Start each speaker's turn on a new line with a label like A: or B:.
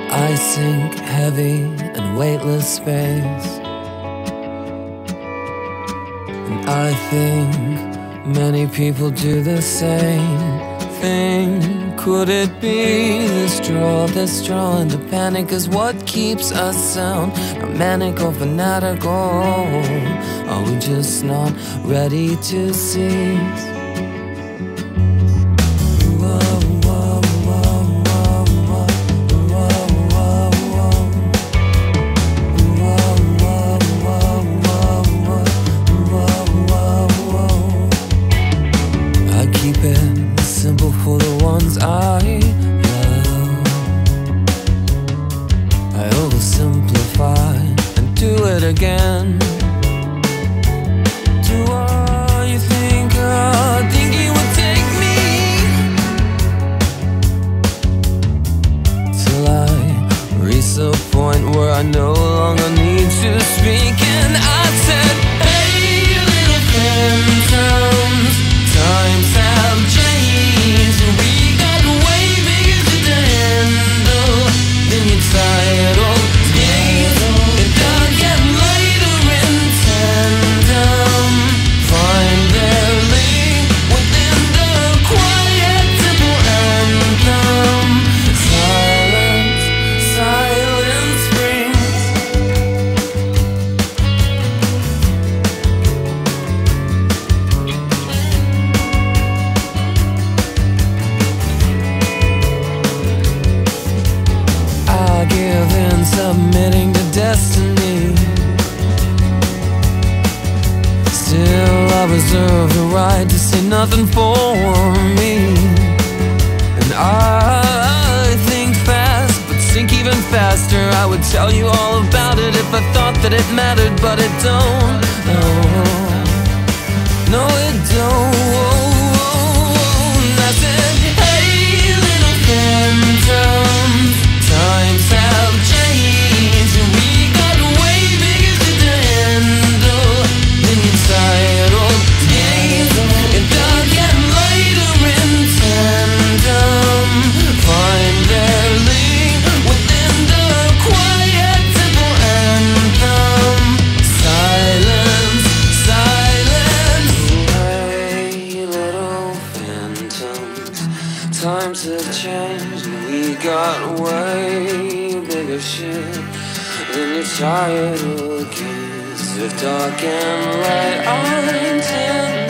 A: I sink heavy in weightless space, and I think many people do the same thing. Could it be this draw into panic is what keeps us sound? Romantic or fanatical? Are we just not ready to seize? Keep it simple for the ones I love. I oversimplify and do it again. Do what you think you would take me, till I reach the point where I no longer need to speak. And I said, hey, little phantoms, times have changed, and we got way bigger to handle than your tired old days. It does get later in tandem, find their link within the quiet simple anthem. Silence, silence springs. I give in, submitting to destiny. Still I reserve the right to say nothing for me. And I think fast, but think even faster. I would tell you all about it if I thought that it mattered, but it don't. No, it don't. And I said, hey, little phantoms, times have changed, and we got way bigger to handle than your tired old days. It does get later in tandem, find their link within the quiet simple anthem. Silence, silence. Hey, little phantoms, times have changed, and we got way bigger shit than your tired old kids. If dark and light are intended,